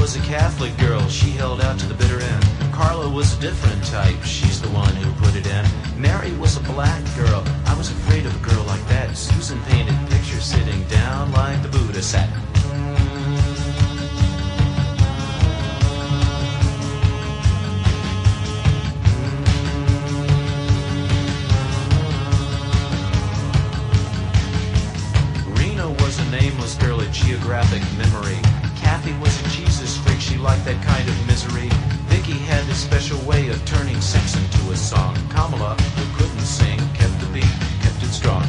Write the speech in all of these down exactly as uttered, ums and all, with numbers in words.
was a Catholic girl, she held out to the bitter end. Carla was a different type, she's the one who put it in. Mary was a black girl, I was afraid of a girl like that. Susan painted pictures sitting down like the Buddha sat. Nameless girl of geographic memory. Kathy was a Jesus freak, she liked that kind of misery. Vicky had this special way of turning sex into a song. Kamala, who couldn't sing, kept the beat, kept it strong.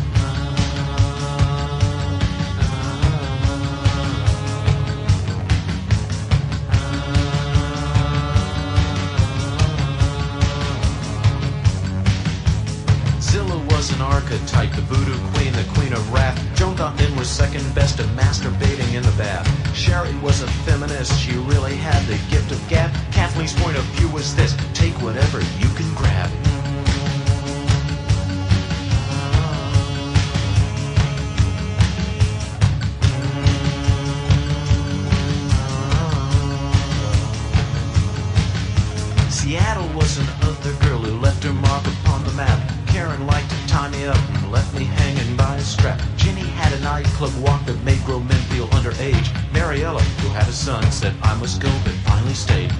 Zilla was an archetype, the voodoo queen, the queen of wrath. Joan thought men were second best to masturbating in the bath. Sherry was a feminist, she really had the gift of gab. Kathleen's point of view was this: take whatever you can grab. Seattle was another girl who left her mark upon the map. Karen liked to tie me up and left me hanging by a strap. Ginny had a nightclub walk that made grown men feel underage. Mariella, who had a son, said I must go, but finally stayed.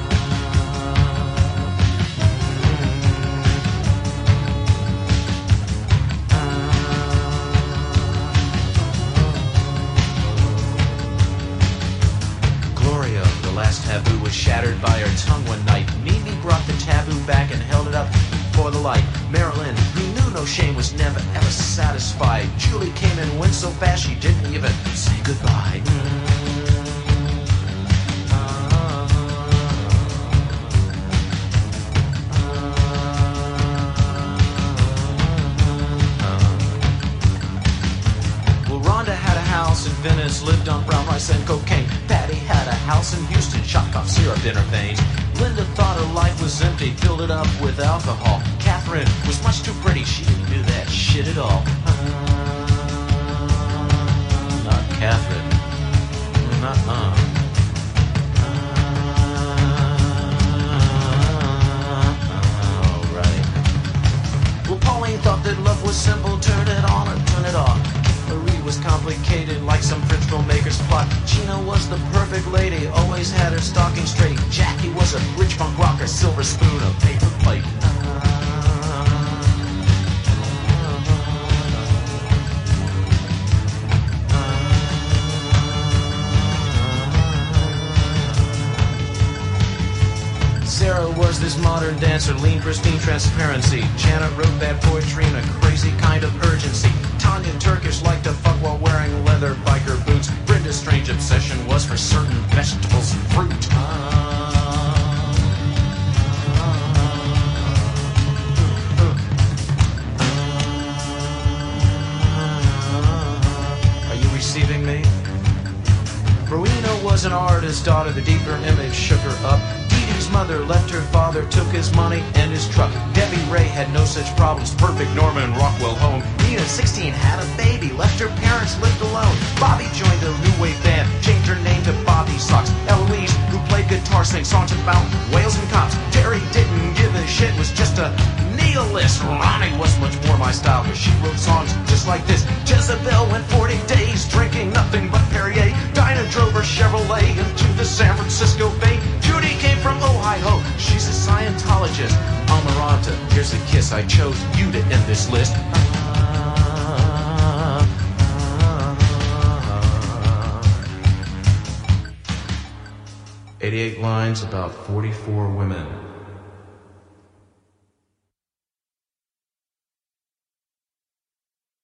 Gloria, the last taboo was shattered by her tongue one night. Mimi brought the taboo back and held it up for the light. Marilyn, who knew no shame, was never ever satisfied. Julie came and went so fast she didn't even say goodbye. Well, Rhonda had a house in Venice, lived on brown rice and cocaine. Patty had a house in Houston, shot cough syrup in her veins. Linda thought her life was empty, filled it up with alcohol. Catherine was much too pretty, she didn't do that shit at all. Not Catherine. Nuh-uh. Alright. Well, Pauline thought that love was simple, turn it on or turn it off. Marie was complicated like some French filmmaker's plot. Gina was the perfect lady, always had her stocking straight. Jackie was a rich punk rocker, silver spoon, a paper plate. Sarah was this modern dancer, lean, pristine transparency. Janet wrote bad poetry in a crazy kind of urgency. Tanya Turkish liked to fuck while wearing leather biker boots. Brenda's strange obsession was for certain vegetables and fruit. Are you receiving me? Rowena was an artist, daughter, the deeper image shook her up. His mother left her father, took his money and his truck. Debbie Ray had no such problems, perfect Norman Rockwell home. Nina, sixteen, had a baby, left her parents, lived alone. Bobby joined a new wave band, changed her name to Bobby Socks. Eloise, who played guitar, sang songs about whales and cops. Jerry didn't give a shit, was just a nihilist. Ronnie was much more my style, but she wrote songs just like this. Jezebel went forty days drinking nothing but Perrier. Dinah drove her Chevrolet into the San Francisco Bay. Judy came from Ohio, she's a Scientologist. Amaranta, here's the kiss, I chose you to end this list. eighty-eight lines, about forty-four women.